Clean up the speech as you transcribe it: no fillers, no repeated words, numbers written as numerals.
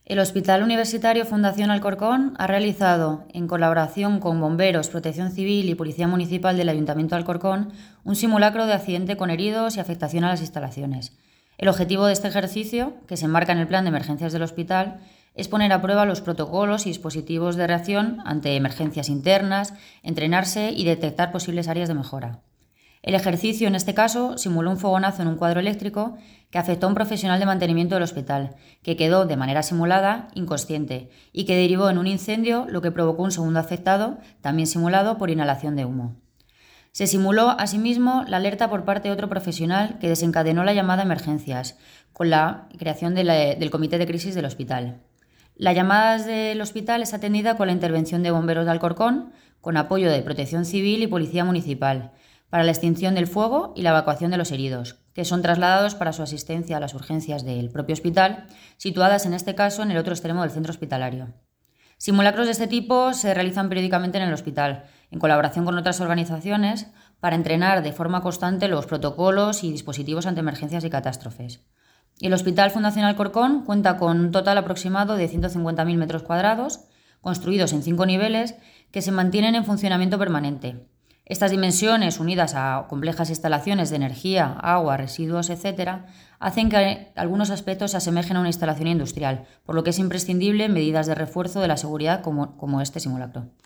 El Hospital Universitario Fundación Alcorcón ha realizado, en colaboración con bomberos, Protección Civil y Policía Municipal del Ayuntamiento de Alcorcón, un simulacro de accidente con heridos y afectación a las instalaciones. El objetivo de este ejercicio, que se enmarca en el plan de emergencias del hospital, es poner a prueba los protocolos y dispositivos de reacción ante emergencias internas, entrenarse y detectar posibles áreas de mejora. El ejercicio, en este caso, simuló un fogonazo en un cuadro eléctrico que afectó a un profesional de mantenimiento del hospital, que quedó, de manera simulada, inconsciente y que derivó en un incendio, lo que provocó un segundo afectado, también simulado por inhalación de humo. Se simuló, asimismo, la alerta por parte de otro profesional que desencadenó la llamada a emergencias, con la creación del comité de crisis del hospital. La llamada del hospital es atendida con la intervención de bomberos de Alcorcón, con apoyo de Protección Civil y Policía Municipal, para la extinción del fuego y la evacuación de los heridos, que son trasladados para su asistencia a las urgencias del propio hospital, situadas en este caso en el otro extremo del centro hospitalario. Simulacros de este tipo se realizan periódicamente en el hospital, en colaboración con otras organizaciones, para entrenar de forma constante los protocolos y dispositivos ante emergencias y catástrofes. El Hospital Fundación Alcorcón cuenta con un total aproximado de 150.000 metros cuadrados, construidos en 5 niveles, que se mantienen en funcionamiento permanente. Estas dimensiones, unidas a complejas instalaciones de energía, agua, residuos, etc., hacen que algunos aspectos se asemejen a una instalación industrial, por lo que es imprescindible medidas de refuerzo de la seguridad como este simulacro.